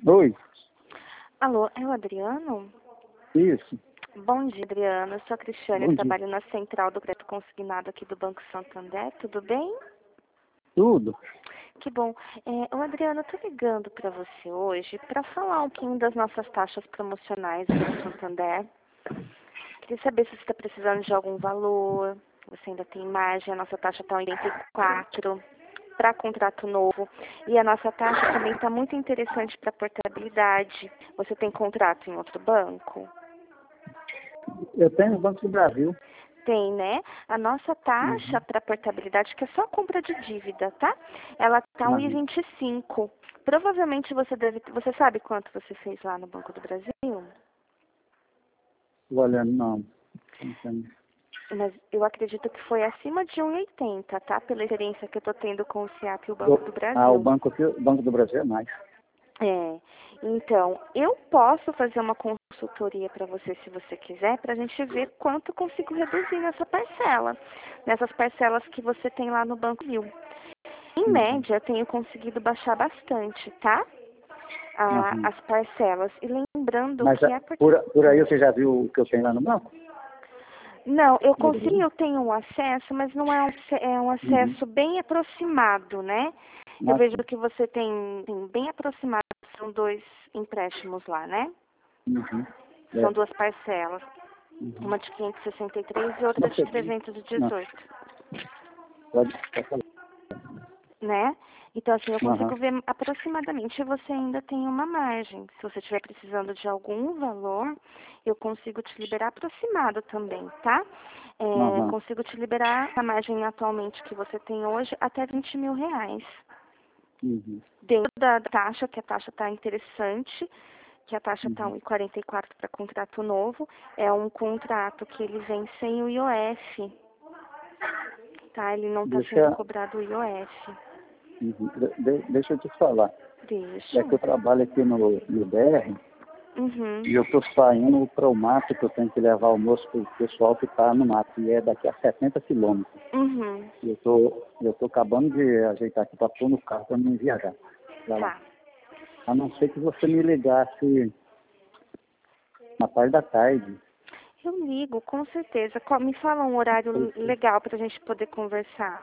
Oi, Alô, é o Adriano? isso. Bom dia, Adriano. Eu sou a Cristiane, Bom eu dia. trabalho na central do crédito consignado aqui do Banco Santander. Tudo bem? Tudo? Que bom. O Adriano, eu tô ligando para você hoje para falar um pouquinho das nossas taxas promocionais do Santander. Queria saber se você está precisando de algum valor, você ainda tem margem, a nossa taxa está em 84 para contrato novo. E a nossa taxa também está muito interessante para portabilidade. Você tem contrato em outro banco? Eu tenho no Banco do Brasil. Tem, né? A nossa taxa para portabilidade, que é só compra de dívida, tá? Ela tá Uhum. 1,25. Provavelmente você sabe quanto você fez lá no Banco do Brasil? Olhando, não. Não tenho. Mas eu acredito que foi acima de 1,80, tá? Pela experiência que eu tô tendo com o SEAP e o Banco do O Brasil. Banco do Brasil é mais. É. Então, eu posso fazer uma consultoria para você, se você quiser, para a gente ver quanto eu consigo reduzir nessa parcela, nessas parcelas que você tem lá no Banco Rio. Em Uhum. média, eu tenho conseguido baixar bastante, tá? Uhum. As parcelas. E lembrando Mas que é porque... por aí você já viu o que eu tenho lá no banco? Não, eu Do consigo, Brasil? eu tenho um acesso, mas não é um Uhum. acesso bem aproximado, né? Eu vejo Assim. que você tem bem aproximado, são 2 empréstimos lá, né? Uhum. São É. 2 parcelas. Uhum. Uma de 563 e outra Não de sei. Não. 318, Pode falar. né? Então, assim, eu Uhum. consigo ver aproximadamente você ainda tem uma margem. Se você estiver precisando de algum valor, eu consigo te liberar aproximado também, tá? Uhum. Consigo te liberar a margem atualmente que você tem hoje até R$ 20.000. Uhum. Dentro da taxa, que a taxa está interessante, que a taxa está Uhum. 1,44 para contrato novo, é um contrato que ele vem sem o IOF, tá? Ele não está sendo Deixa, cobrado o IOF. uhum. Deixa eu te falar. É Deixa. que eu trabalho aqui no BR. Uhum. E eu estou saindo para o mato, que eu tenho que levar almoço para o pessoal que está no mato, e é daqui a 70 quilômetros. Uhum. E eu tô acabando de ajeitar aqui para pôr no carro para não viajar para lá. Tá. A não ser que você me ligasse na parte da tarde. Eu ligo, com certeza. Me fala um horário legal para a gente poder conversar.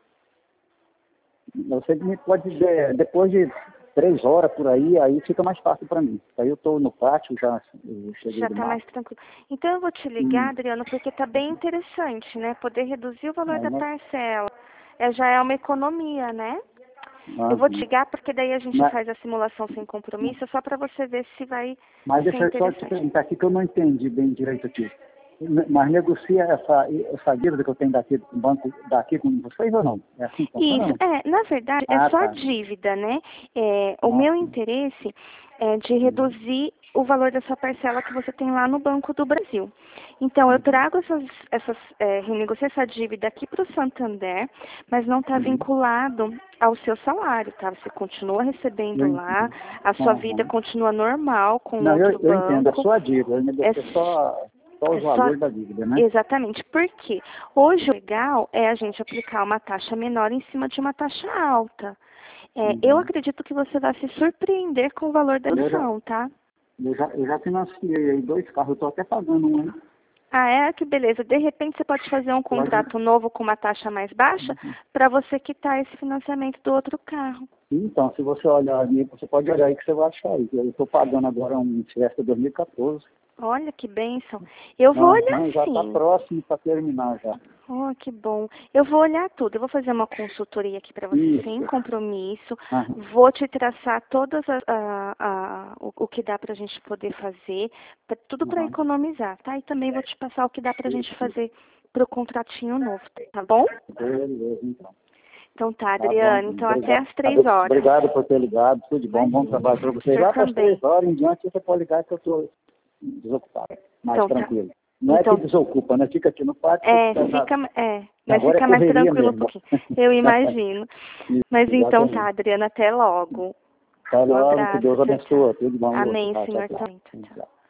Você me pode dizer, depois de 3 horas por aí fica mais fácil para mim. Aí eu estou no pátio, eu cheguei Já do está mais mato. tranquilo. Então eu vou te ligar, E, Adriano, porque está bem interessante, né? Poder reduzir o valor aí, da parcela. Já é uma economia, né? Eu vou te uhum. ligar porque daí a gente mas, faz a simulação sem compromisso, só para você ver se vai mas ser deixa eu só te interessante. perguntar aqui que eu não entendi bem direito aqui. Mas negocia essa dívida que eu tenho daqui do banco daqui com vocês ou não? É assim que funciona ou Isso, não? na verdade, é Ah, só tá. dívida, né? O meu Nossa. interesse é de Uhum. reduzir o valor dessa parcela que você tem lá no Banco do Brasil. Então, eu Uhum. trago renegociar essa dívida aqui para o Santander, mas não está Uhum. vinculado ao seu salário, tá? Você continua Eu recebendo lá, entendo. a sua vida Uhum. continua normal com Não, outro eu entendo. A banco. sua dívida, eu É, negocio só é os só valores da dívida, né? exatamente, porque hoje o legal é a gente aplicar uma taxa menor em cima de uma taxa alta. Eu Uhum. acredito que você vai se surpreender com o valor da Eu já, lição, tá? eu já financiei aí 2 carros, eu estou até pagando um, hein? Ah, que beleza. De repente você pode fazer um Pode. contrato novo com uma taxa mais baixa Uhum. para você quitar esse financiamento do outro carro. Então, se você olhar ali, você pode olhar aí que você vai achar aí. Eu estou pagando agora um Fiesta 2014. Olha que bênção. Eu vou olhar Aham, já está sim. próximo para terminar já. Oh, que bom. Eu vou olhar tudo. Eu vou fazer uma consultoria aqui para você sem Isso. compromisso. Aham. Vou te traçar todas o que dá para a gente poder fazer, tudo para Aham. economizar, tá? E também vou te passar o que dá para a gente Isso. fazer para o contratinho novo, tá bom? Beleza, então. Então tá, Tá bom. Adriana. Então até Obrigado. às 3 horas. Obrigado por ter ligado. Tudo de bom. Bom Imagina. trabalho para O vocês. senhor Lá para as também. 3 horas em diante você pode ligar que eu estou desocupado. Mais Então tá. tranquilo. Não é que Então, desocupa, né? Fica aqui no pátio, você fica já. mas Agora é fica mais correria tranquilo um mesmo. pouquinho. Eu imagino. Isso, Mas então tá, exatamente. Adriana, até logo. Tá Um logo, que abraço, Deus tchau, tchau. abençoe. Tudo de bom. Amém, Tchau, tchau, Senhor, tchau. também. Tchau, tchau. Tchau.